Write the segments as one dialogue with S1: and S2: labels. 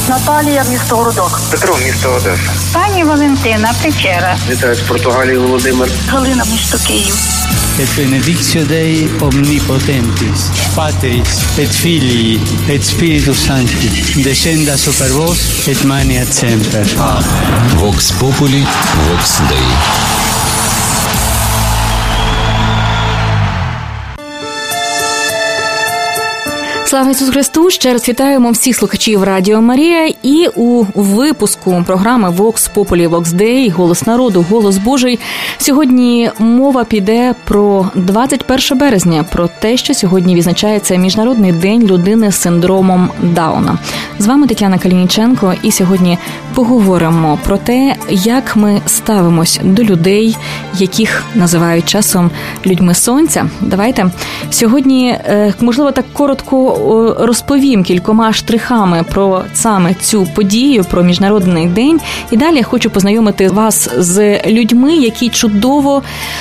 S1: Наталія, місто Городок.
S2: Петро, місто Одеса.
S3: Пані Валентина, Печера.
S2: Вітаю з Португалії, Володимир.
S1: Галина, місто Київ.
S4: Et benedictio Dei omnipotentis, Patris, et Filii, et Spiritus Sancti, descenda super vos, et maneat semper.
S5: Vox Populi, Vox Dei.
S6: Слава Ісусу Христу! Ще раз вітаємо всіх слухачів Радіо Марія і у випуску програми Vox Populi, Vox Dei, Голос народу, Голос Божий. Сьогодні мова піде про 21 березня, про те, що сьогодні відзначається Міжнародний день людини з синдромом Дауна. З вами Тетяна Калініченко, і сьогодні поговоримо про те, як ми ставимось до людей, яких називають часом людьми сонця. Давайте сьогодні, можливо, так коротко розповім кількома штрихами про саме цю подію, про Міжнародний день. І далі я хочу познайомити вас з людьми, які чудово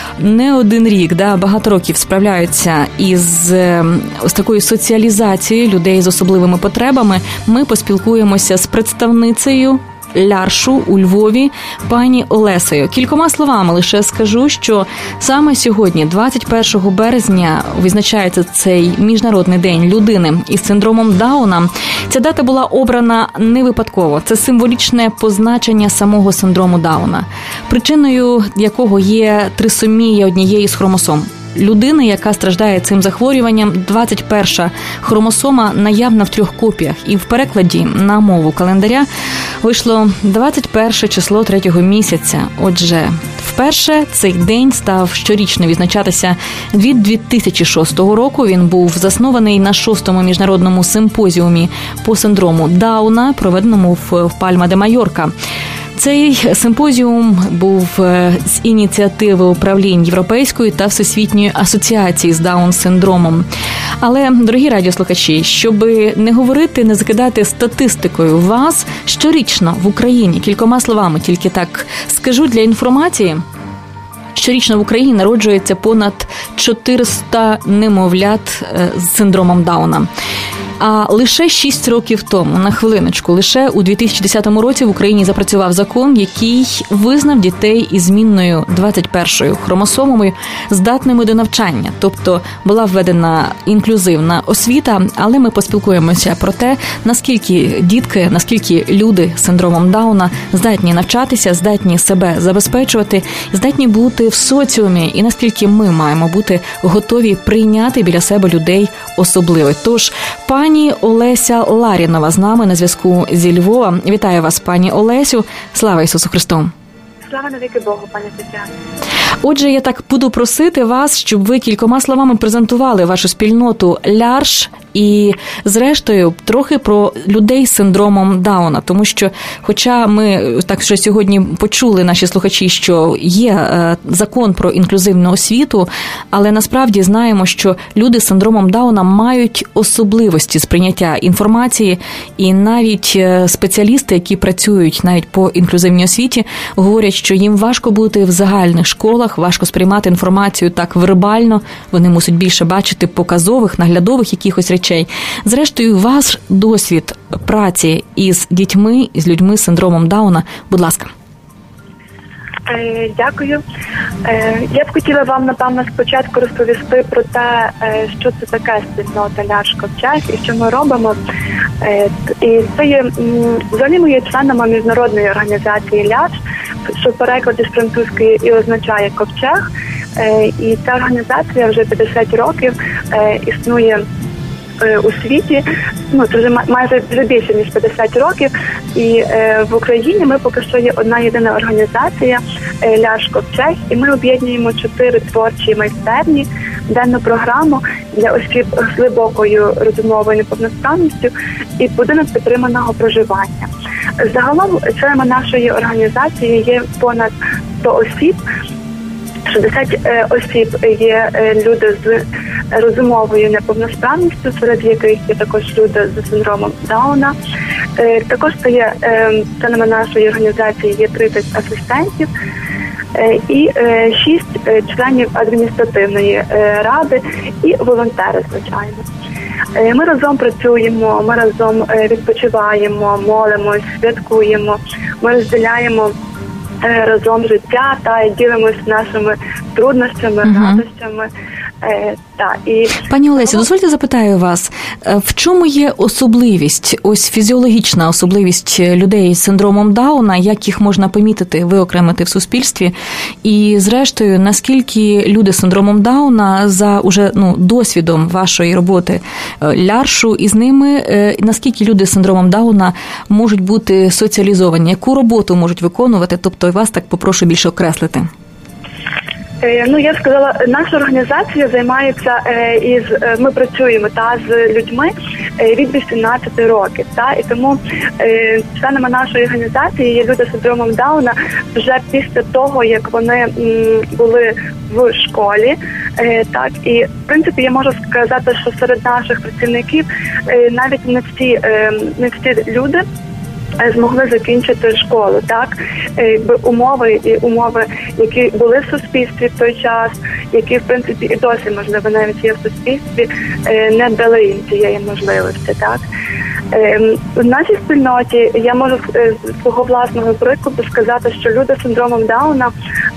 S6: не один рік, багато років справляються із ось такою соціалізацією людей з особливими потребами. Ми поспілкуємося з представницею Ляршу у Львові, пані Олесею. Кількома словами лише скажу, що саме сьогодні, 21 березня, визначається цей Міжнародний день людини із синдромом Дауна. Ця дата була обрана не випадково. Це символічне позначення самого синдрому Дауна, причиною якого є трисомія однієї з хромосом. Людини, яка страждає цим захворюванням, 21-ша хромосома наявна в 3 копіях. І в перекладі на мову календаря вийшло 21 число 3-го місяця. Отже, вперше цей день став щорічно відзначатися від 2006 року. Він був заснований на 6-му міжнародному симпозіумі по синдрому Дауна, проведеному в Пальма-де-Майорка. Цей симпозіум був з ініціативи управлінь Європейської та Всесвітньої асоціації з Даун-синдромом. Але, дорогі радіослухачі, щоб не говорити, не закидати статистикою вас, щорічно в Україні, кількома словами тільки так скажу для інформації, щорічно в Україні народжується понад 400 немовлят з синдромом Дауна. А лише 6 років тому, на хвилиночку, лише у 2010 році в Україні запрацював закон, який визнав дітей із змінною 21-ю хромосомою здатними до навчання. Тобто була введена інклюзивна освіта, але ми поспілкуємося про те, наскільки дітки, наскільки люди з синдромом Дауна здатні навчатися, здатні себе забезпечувати, здатні бути в соціумі і наскільки ми маємо бути готові прийняти біля себе людей особливих. Тож, пані Олеся Ларінова з нами на зв'язку зі Львова. Вітаю вас, пані Олесю. Слава Ісусу Христу!
S7: Слава навіки Богу, пані Тетяна.
S6: Отже, я так буду просити вас, щоб ви кількома словами презентували вашу спільноту Лярш і, зрештою, трохи про людей з синдромом Дауна. Тому що, хоча ми так що сьогодні почули, наші слухачі, що є закон про інклюзивну освіту, але насправді знаємо, що люди з синдромом Дауна мають особливості сприйняття інформації, і навіть спеціалісти, які працюють навіть по інклюзивній освіті, говорять, що їм важко бути в загальних школах, важко сприймати інформацію так вербально, вони мусять більше бачити показових, наглядових якихось речей. Зрештою, ваш досвід праці із дітьми, з людьми з синдромом Дауна, будь ласка.
S7: Дякую. Я б хотіла вам, напевно, спочатку розповісти про те, що це таке спільнота Лярш Ковчег і що ми робимо. І це є, взагалі ми є членами міжнародної організації Лярш, що в перекладі з французької і означає ковчег. І ця організація вже 50 років існує у світі, це вже майже більше ніж 50 років, і в Україні ми поки що є одна єдина організація Лярш Ковчег, і ми об'єднуємо 4 творчі майстерні, денну програму для осіб з глибокою розумовою неповносправністю і будинок підтриманого проживання. Загалом членами нашої організації є понад 100 осіб. 60 осіб є люди з розумовою неповносправністю, серед яких є також люди з синдромом Дауна. Також є членами нашої організації є 30 асистентів і 6 членів адміністративної ради і волонтери, звичайно. Ми разом працюємо, ми разом відпочиваємо, молимось, святкуємо, ми розділяємо разом життя та і ділимося нашими труднощами, радощами.
S6: Пані Олесі, дозвольте запитаю вас, в чому є особливість, ось фізіологічна особливість людей з синдромом Дауна, як їх можна помітити, виокремити в суспільстві, і зрештою, наскільки люди з синдромом Дауна за уже досвідом вашої роботи Ляршу із ними, наскільки люди з синдромом Дауна можуть бути соціалізовані, яку роботу можуть виконувати, тобто вас так попрошу більше окреслити.
S7: Я сказала, наша організація займається ми працюємо з людьми від 18 років, і тому членами нашої організації є люди з синдромом Дауна вже після того, як вони були в школі, і в принципі я можу сказати, що серед наших працівників навіть не всі люди змогли закінчити школу, умови, які були в суспільстві в той час, які, в принципі, і досі, можливо, навіть є в суспільстві, не дали їм цієї можливості, В нашій спільноті я можу з свого власного прикладу сказати, що люди з синдромом Дауна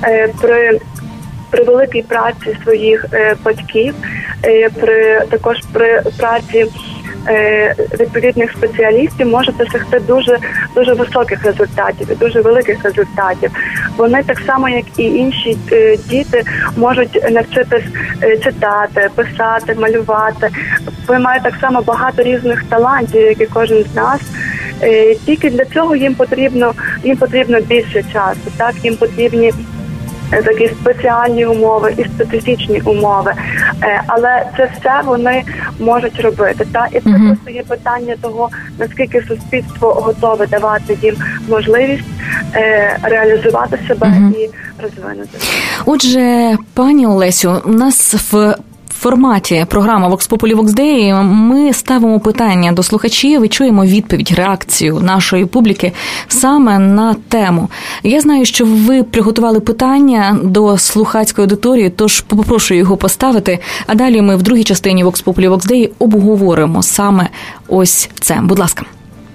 S7: при великій праці своїх батьків, також при праці відповідних спеціалістів можуть досягти дуже високих результатів і дуже великих результатів. Вони так само, як і інші діти, можуть навчитись читати, писати, малювати. Вони мають так само багато різних талантів, як і кожен з нас. Тільки для цього їм потрібно більше часу, їм потрібні такі спеціальні умови і специфічні умови, але це все вони можуть робити. І це просто є питання того, наскільки суспільство готове давати їм можливість реалізувати себе і розвинутися.
S6: Отже, пані Олесю, у нас в форматі програми Vox Populi Vox Dei ми ставимо питання до слухачів і чуємо відповідь, реакцію нашої публіки саме на тему. Я знаю, що ви приготували питання до слухацької аудиторії, тож попрошу його поставити, а далі ми в другій частині Vox Populi Vox Dei обговоримо саме ось це. Будь ласка.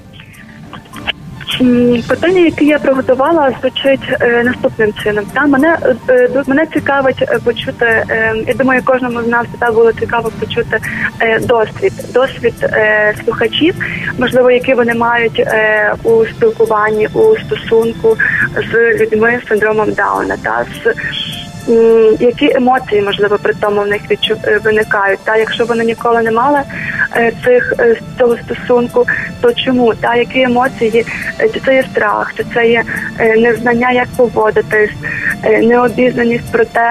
S7: Питання, яке я приготувала, звучить наступним чином. Мене цікавить почути, я думаю, кожному з нас було цікаво почути досвід слухачів, можливо, які вони мають у спілкуванні, у стосунку з людьми з синдромом Дауна, які емоції, можливо, при тому в них виникають. Якщо вони ніколи не мали цього стосунку, то чому? Які емоції? Чи це є страх, чи це є незнання, як поводитись, необізнаність про те,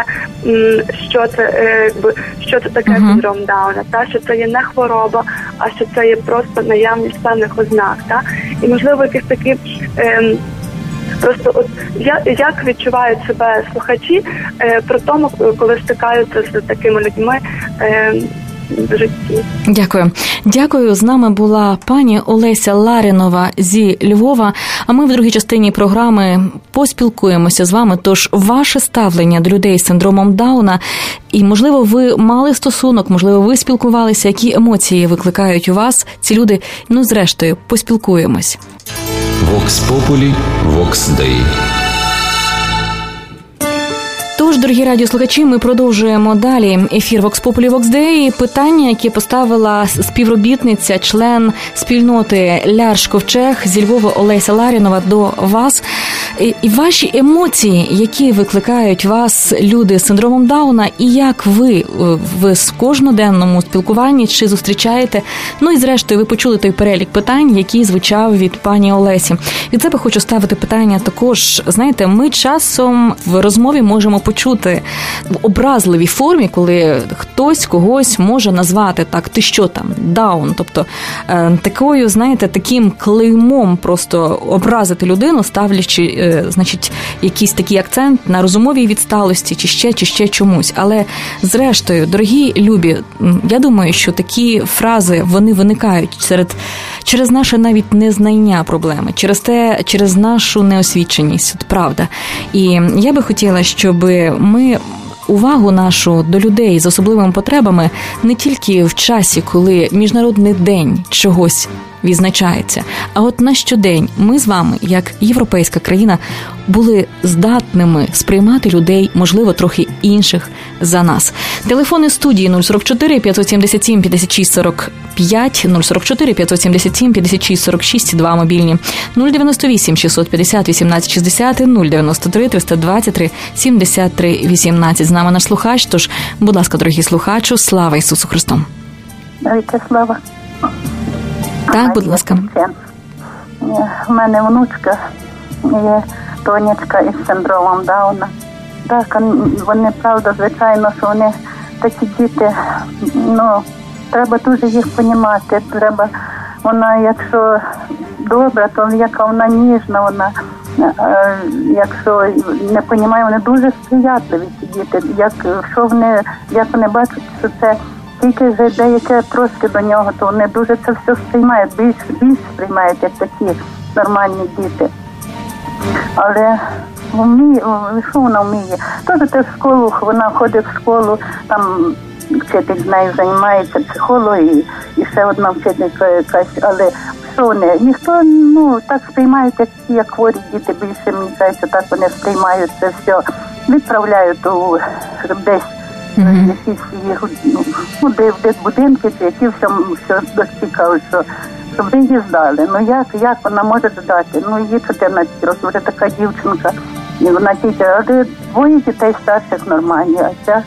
S7: що це таке синдром Дауна, що це є не хвороба, а що це є просто наявність певних ознак. І, можливо, якісь такі просто як відчувають себе слухачі про тому, коли стикаються з такими людьми в житті.
S6: Дякую. З нами була пані Олеся Ларінова зі Львова, а ми в другій частині програми поспілкуємося з вами, тож ваше ставлення до людей з синдромом Дауна, і, можливо, ви мали стосунок, можливо, ви спілкувалися, які емоції викликають у вас ці люди, зрештою, поспілкуємось.
S5: Vox Populi Vox Dei.
S6: Тож, дорогі радіослухачі, ми продовжуємо далі ефір Vox Populi Vox Dei. Питання, яке поставила співробітниця, член спільноти Лярш Ковчег зі Львова Олеся Ларінова до вас. І ваші емоції, які викликають вас люди з синдромом Дауна, і як ви в кожноденному спілкуванні чи зустрічаєте, і зрештою ви почули той перелік питань, який звучав від пані Олесі. Від себе хочу ставити питання також. Знаєте, ми часом в розмові можемо почути в образливій формі, коли хтось когось може назвати так, ти що там, даун, тобто такою, знаєте, таким клеймом просто образити людину, ставлячи, значить, якийсь такий акцент на розумовій відсталості чи ще чомусь. Але зрештою, дорогі любі, я думаю, що такі фрази, вони виникають через наше навіть незнання проблеми, через нашу неосвіченість, правда. І я би хотіла, щоб ми увагу нашу до людей з особливими потребами не тільки в часі, коли Міжнародний день чогось відзначається, а от на щодень ми з вами, як європейська країна, були здатними сприймати людей, можливо, трохи інших за нас. Телефони студії 044 577 56 45, 044 577 56 46, 2 мобільні, 098 650 18 60, 093 323 73 18. З нами наш слухач, тож, будь ласка, дорогі слухачу, слава Ісусу Христу!
S3: Навіки слава.
S6: Так, будь ласка.
S3: У мене внучка є Тонечка із синдромом Дауна. Так, вони, правда, звичайно, що вони такі діти, треба дуже їх понімати. Вона, якщо добра, то яка вона ніжна, вона, якщо не понімає, вони дуже сприятливі ці діти. Як вони бачать, що це тільки вже деяке трошки до нього, то вони дуже це все сприймають, більш сприймають, як такі нормальні діти. Але що вона вміє? Теж в школу, вона ходить в школу, там вчитель з нею займається, психолог і ще одна вчителька якась, але що вони? Ніхто, так сприймають, як хворі діти, більше, мені кажеться, так вони сприймають це все, відправляють десь десь будинки, які все цікаво, щоб ви її здали. Як вона може здати? Їй 14 років, вже така дівчинка, і вона тільки, але двоє дітей старших нормальні, а ця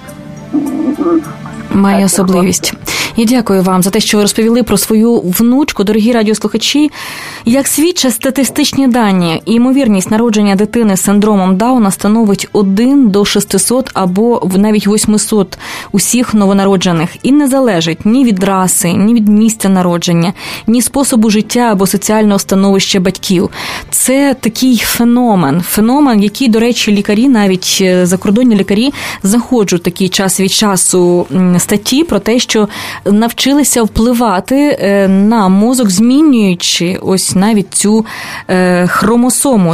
S6: має особливість. Я дякую вам за те, що ви розповіли про свою внучку. Дорогі радіослухачі, як свідчать статистичні дані, ймовірність народження дитини з синдромом Дауна становить 1 до 600 або навіть 800 усіх новонароджених. І не залежить ні від раси, ні від місця народження, ні способу життя або соціального становища батьків. Це такий феномен, який, до речі, лікарі, навіть закордонні лікарі, знаходжуть такий час від часу статті про те, що навчилися впливати на мозок, змінюючи ось навіть цю хромосому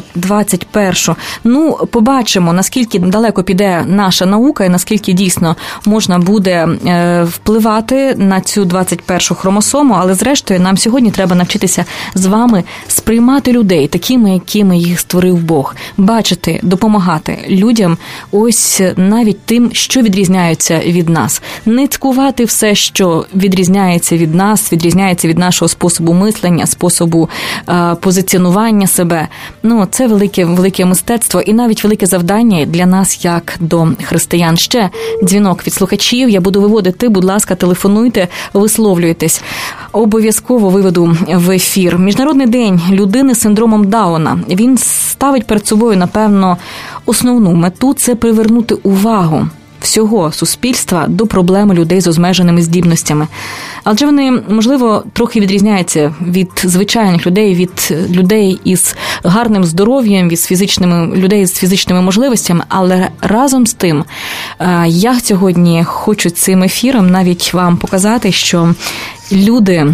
S6: 21. Побачимо, наскільки далеко піде наша наука і наскільки дійсно можна буде впливати на цю 21 хромосому, але зрештою нам сьогодні треба навчитися з вами сприймати людей такими, якими їх створив Бог, бачити, допомагати людям ось навіть тим, що відрізняються від нас. Не цькувати все, що відрізняється від нас, відрізняється від нашого способу мислення, способу позиціонування себе. Це велике мистецтво і навіть велике завдання для нас, як до християн. Ще дзвінок від слухачів. Я буду виводити, будь ласка, телефонуйте, висловлюйтесь. Обов'язково виведу в ефір. Міжнародний день людини з синдромом Дауна. Він ставить перед собою, напевно, основну мету – це привернути увагу всього суспільства до проблеми людей з обмеженими здібностями. Адже вони, можливо, трохи відрізняються від звичайних людей, від людей із гарним здоров'ям, від людей з фізичними можливостями, але разом з тим я сьогодні хочу цим ефіром навіть вам показати, що люди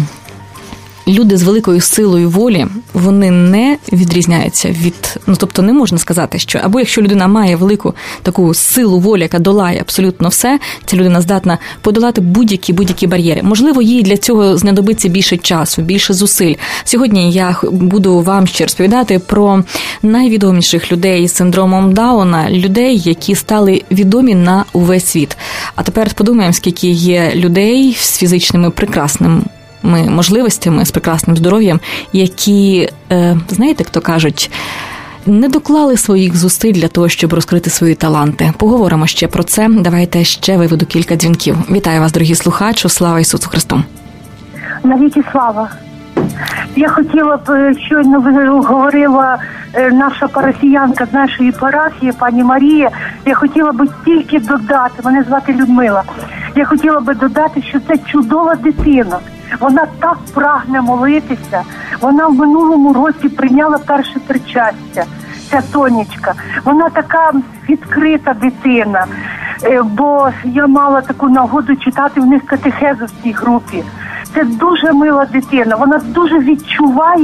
S6: з великою силою волі, вони не відрізняються від... тобто не можна сказати, що... Або якщо людина має велику таку силу волі, яка долає абсолютно все, ця людина здатна подолати будь-які бар'єри. Можливо, їй для цього знадобиться більше часу, більше зусиль. Сьогодні я буду вам ще розповідати про найвідоміших людей з синдромом Дауна, людей, які стали відомі на увесь світ. А тепер подумаємо, скільки є людей з фізичними прекрасними можливостями, з прекрасним здоров'ям, які, знаєте, хто кажуть, не доклали своїх зусиль для того, щоб розкрити свої таланти. Поговоримо ще про це. Давайте ще виведу кілька дзвінків. Вітаю вас, дорогі слухачі. Слава Ісусу Христу.
S3: Навіки слава. Я хотіла б, щойно говорила наша парафіянка з нашої парафії, пані Марія, я хотіла б тільки додати, мене звати Людмила, я хотіла б додати, що це чудова дитина. Вона так прагне молитися. Вона в минулому році прийняла перше причастя, ця Тонечка. Вона така відкрита дитина, бо я мала таку нагоду читати в них катехезу в цій групі. Це дуже мила дитина, вона дуже відчуває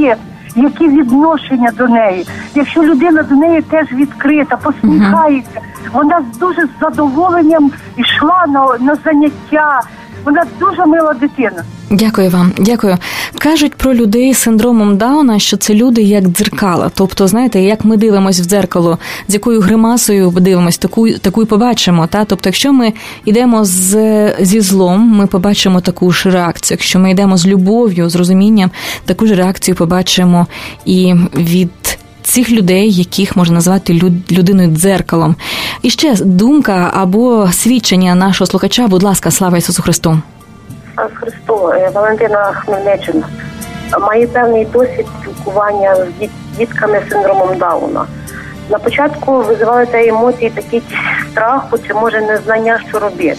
S3: які відношення до неї. Якщо людина до неї теж відкрита, посміхається, вона дуже з задоволенням йшла на заняття. Вона дуже мила дитина.
S6: Дякую вам, дякую. Кажуть про людей з синдромом Дауна, що це люди як дзеркала. Тобто, знаєте, як ми дивимося в дзеркало, з якою гримасою дивимося, таку й побачимо. Та? Тобто, якщо ми йдемо зі злом, ми побачимо таку ж реакцію. Якщо ми йдемо з любов'ю, з розумінням, таку ж реакцію побачимо і від цих людей, яких можна назвати людиною-дзеркалом. І ще думка або свідчення нашого слухача, будь ласка, слава Ісусу Христу.
S8: Слава Христу, Валентина Хмельниччина. Має певний досвід спілкування з дітками з синдромом Дауна. На початку визивали ці емоції такі страху чи, може, незнання, що робити.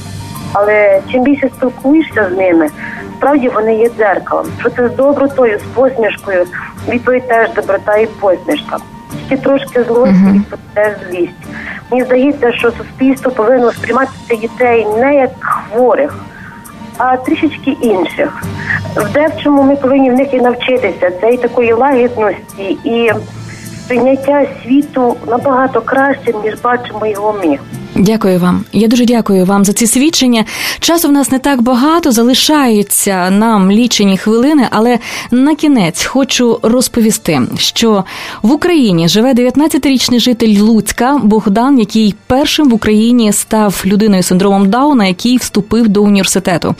S8: Але чим більше спілкуєшся з ними, справді вони є дзеркалом. Що це з добротою, з посмішкою, відповідь теж доброта і посмішка. Тільки трошки злості, відповідь теж злість. Мені здається, що суспільство повинно сприймати цих дітей не як хворих, а трішечки інших. В дечому ми повинні в них і навчитися. Це і такої лагідності, і сприйняття світу набагато краще, ніж бачимо його ми.
S6: Дякую вам. Я дуже дякую вам за ці свідчення. Часу в нас не так багато, залишаються нам лічені хвилини, але на кінець хочу розповісти, що в Україні живе 19-річний житель Луцька Богдан, який першим в Україні став людиною з синдромом Дауна, який вступив до університету.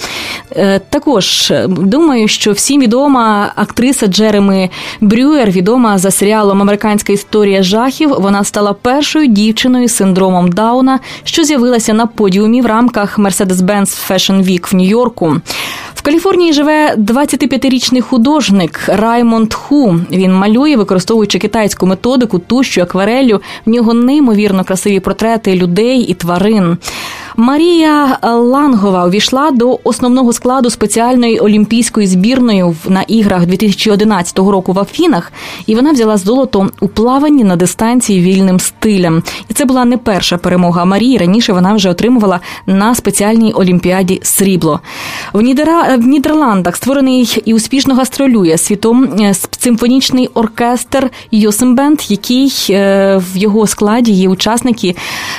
S6: Також думаю, що всім відома актриса Джеремі Брюер, відома за серіалом «Американська історія жахів». Вона стала першою дівчиною з синдромом Дауна, що з'явилася на подіумі в рамках Mercedes-Benz Fashion Week в Нью-Йорку. В Каліфорнії живе 25-річний художник Раймонд Ху. Він малює, використовуючи китайську методику, тушю, аквареллю. В нього неймовірно красиві портрети людей і тварин. Марія Лангова увійшла до основного складу спеціальної олімпійської збірної на іграх 2011 року в Афінах, і вона взяла золото у плаванні на дистанції вільним стилем. І це була не перша перемога Марії, раніше вона вже отримувала на спеціальній олімпіаді срібло. В Нідерландах створений і успішно гастролює світом симфонічний оркестр Йосембенд, який в його складі є учасники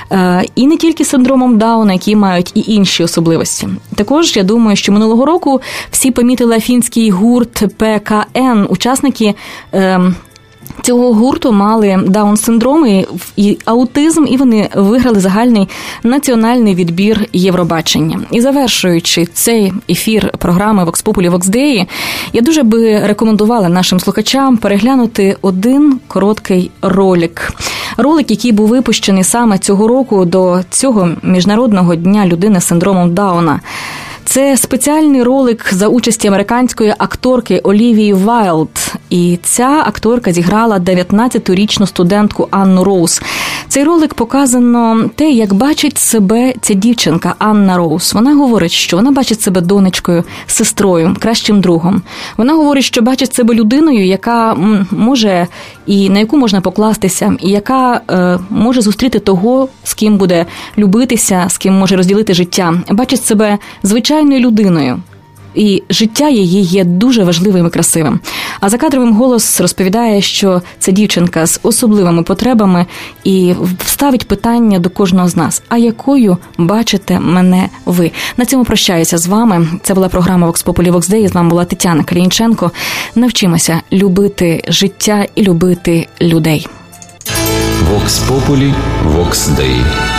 S6: і не тільки з синдромом Дауна, які мають і інші особливості. Також, я думаю, що минулого року всі помітили афінський гурт ПКН. Учасники цього гурту мали даун-синдром і аутизм, і вони виграли загальний національний відбір Євробачення. І завершуючи цей ефір програми Vox Populi Vox Dei, я дуже би рекомендувала нашим слухачам переглянути один короткий ролик. Ролик, який був випущений саме цього року до цього Міжнародного дня людини з синдромом Дауна. Це спеціальний ролик за участі американської акторки Олівії Вайлд. І ця акторка зіграла 19-річну студентку Анну Роуз. Цей ролик показано те, як бачить себе ця дівчинка Анна Роуз. Вона говорить, що вона бачить себе донечкою, сестрою, кращим другом. Вона говорить, що бачить себе людиною, яка може і на яку можна покластися, і яка може зустріти того, з ким буде любитися, з ким може розділити життя. Бачить себе звичайною людиною. І життя її є дуже важливим і красивим. А закадровим голос розповідає, що це дівчинка з особливими потребами і ставить питання до кожного з нас. А якою бачите мене ви? На цьому прощаюся з вами. Це була програма Vox Populi Vox Dei. З вами була Тетяна Калінченко. Навчимося любити життя і любити людей.
S5: Vox Populi Vox Dei.